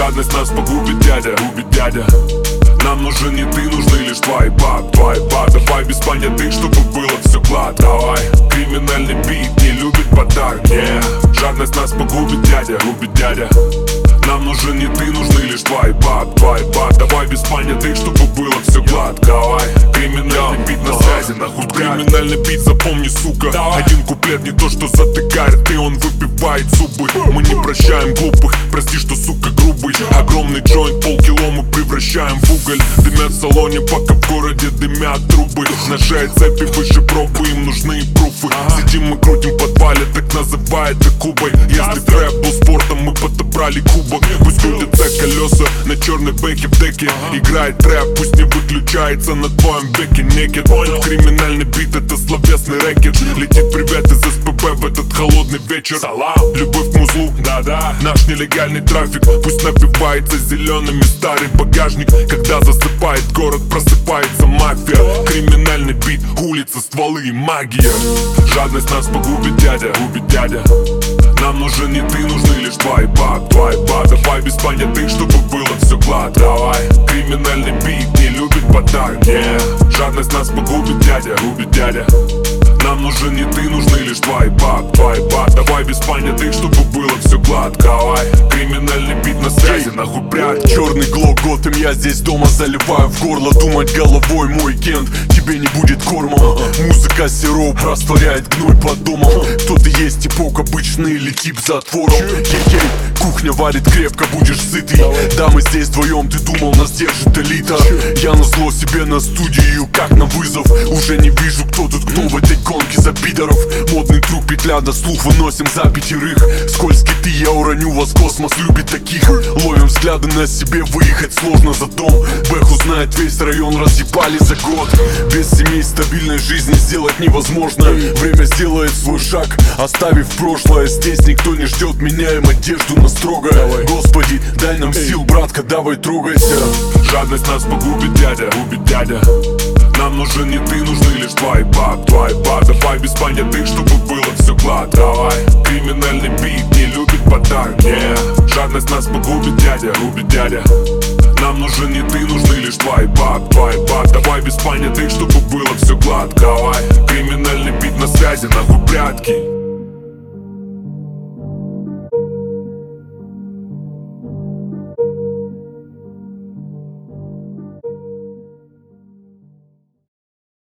Жадность нас погубит, дядя, губит дядя. Нам нужен не ты, нужны лишь твои баб, твои баб. Давай без понятых, чтобы было все гладко. Давай, криминальный бит не любит подарки. Жадность нас погубит, дядя, губит дядя. Нам нужен не ты, нужны лишь твои баб, твои баб. Давай без понятых, чтобы было все гладко. Давай, криминальный бит на связи, нахуй. Криминальный бит, запомни, сука. Один куплет не то, что затыкает, и он выбивает зубы. Мы не прощаем глупых, прости, что, сука, грубый. Огромный джойнт, полкило мы превращаем в уголь. Дымят в салоне, пока в городе дымят трубы. На шее цепи выше пробы, им нужны пруфы. Сидим мы крутим в подвале, так называй это Кубой. Если трэп был спортом, мы подобрали кубок. Пусть крутятся колеса на черной бэхе в деке. Играет трэп, пусть не выключается на твоем беке некет. Криминальный бит, это словесный рэкет. Летит привет из СПБ в этот холодный вечер. Салам, любовь к музлу, да-да. Наш нелегальный трафик, пусть напивается зелеными старый багажник. Когда засыпает город, просыпается мафия. Криминальный бит, улица, стволы и магия. Жадность нас погубит, дядя, губит дядя. Нам нужен не ты, нужны лишь твои баб, твои баб. Давай без понятых, чтобы было все гладко. Давай, криминальный бит не любит подарки. Жадность нас погубит, дядя, губит дядя. Нам нужен не ты, нужны лишь твои баб, твои баб. Давай без понятых, чтобы было все гладко. Давай, криминальный бит на связи, нахуй прятки. Черный глок, Готэм, я здесь дома заливаю в горло. Думать головой, мой кент, тебе не будет кормом. Музыка сироп растворяет гной под домом. Кто-то есть типок обычный или тип за отвором. Хей-хей, кухня варит крепко, будешь сытый. Да, мы здесь вдвоем, ты думал, нас держит элита. Я назло себе на студию, как на вызов. Уже не вижу, кто тут кто в этой гонке за пидоров. Модный трюк, петля до слух, выносим за пятерых. Скользкий ты, я уроню вас, космос любит таких. Ловим взгляды на себе, выехать сложно за дом. Бэху знает весь район, разъебали за год. Без семей стабильной жизни сделать невозможно. Время сделает свой шаг, оставив прошлое. Здесь никто не ждет, меняем одежду на строгое. Господи, дай нам сил, братка, давай трогайся. Жадность нас погубит, дядя, губит дядя. Нам нужен не ты, нужны лишь твои баб, твои баб. Давай без понятых, чтобы было все гладко. Давай, криминальный бит не любит подарки. Жадность нас погубит, дядя, губит дядя. Нам нужен не ты, нужны лишь твои баб, твои баб. Давай без понятых, чтобы было все гладко. Давай, криминальный бит на связи, нахуй прятки.